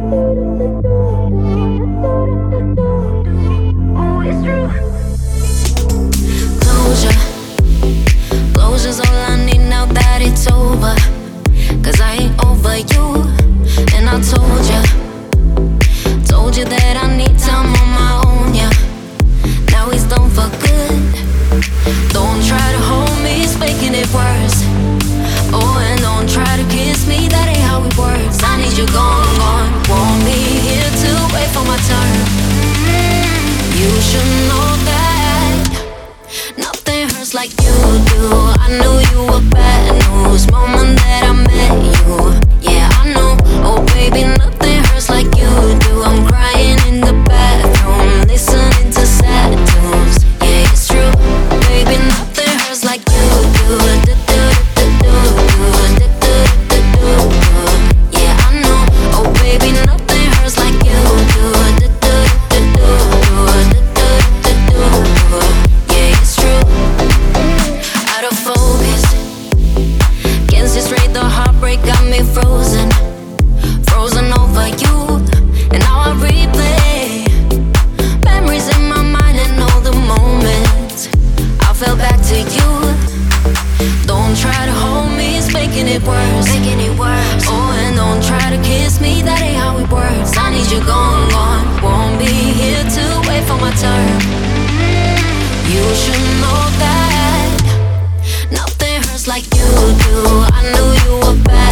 Oh, it's true. Closure, closure's all I need now that it's over. 'Cause I ain't over you, and I told you that I need time on my own, yeah. Now he's done for good. Don't try to hold me, it's making it worse. Oh, and don't try to kiss me, that ain't how it works. I need you gone, gone. Won't be here to wait for my turn. You should know that nothing hurts like you do. I knew you were bad news moment that I met you. Yeah, I know. Oh, baby, nothing hurts like you do. I'm crying in the bathroom, listening to sad tunes. Yeah, it's true. Baby, nothing hurts like you do. Yeah, I know. Oh, baby, nothing hurts like you do. Yeah, it's true. Out of focus, can't see straight, the heartbreak got me frozen. Frozen over you, and now I replay memories in my mind and all the moments I fell back to you. Don't try to hold me, it's making it worse. Oh, and don't try to kiss me, that ain't how it works. I need you gone, gone. Won't be here to wait for my turn. You should know that nothing hurts like you do. I knew you were bad